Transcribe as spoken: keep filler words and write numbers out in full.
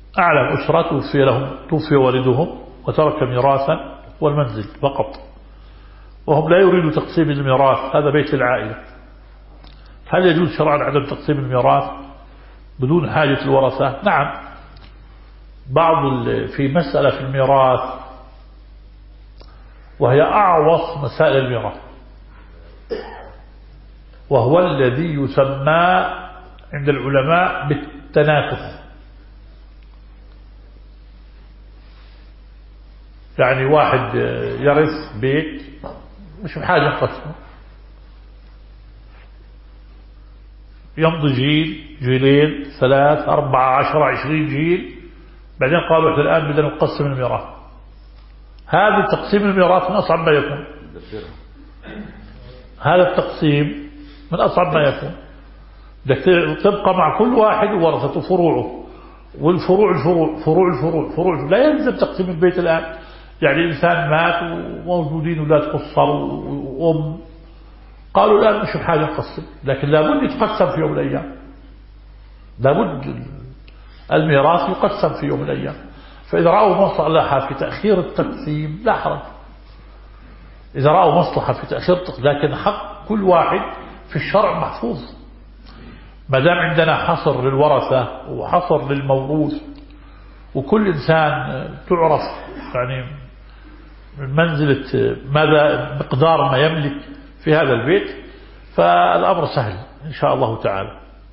أعلم أسرة توفي لهم توفي والدهم وترك ميراثا والمنزل فقط، وهم لا يريدوا تقسيم الميراث، هذا بيت العائلة، هل يجوز شرعا عدم تقسيم الميراث بدون حاجة الورثة؟ نعم، بعض في مسألة في الميراث وهي أعوص مسائل الميراث، وهو الذي يسمى عند العلماء بالتناكح. يعني واحد يرث بيت مش بحاجة قسمه، يمضي جيل جيلين ثلاث أربعة عشر عشرين جيل، بعدين قالوا احنا الآن بدنا نقسم الميراث. هذا تقسيم الميراث من أصعب ما يكون، هذا التقسيم من أصعب ما يكون. تبقى مع كل واحد ورثته فروعه، والفروع الفروع فروع الفروع فروع لا يلزم تقسيم البيت الآن. يعني إنسان مات وموجودين أولاد قصر وأم، قالوا الآن مش بحاجة نقسم، لكن لابد يتقسم في يوم من الأيام، لابد الميراث يقسم في يوم من الأيام. فإذا رأوا مصلحة في تأخير التقسيم لا حرج، إذا رأوا مصلحة في تأخير التقسيم، لكن حق كل واحد في الشرع محفوظ. ما دام عندنا حصر للورثة وحصر للموروث، وكل إنسان تعرف يعني من منزلة ماذا مقدار ما يملك في هذا البيت، فالأمر سهل إن شاء الله تعالى.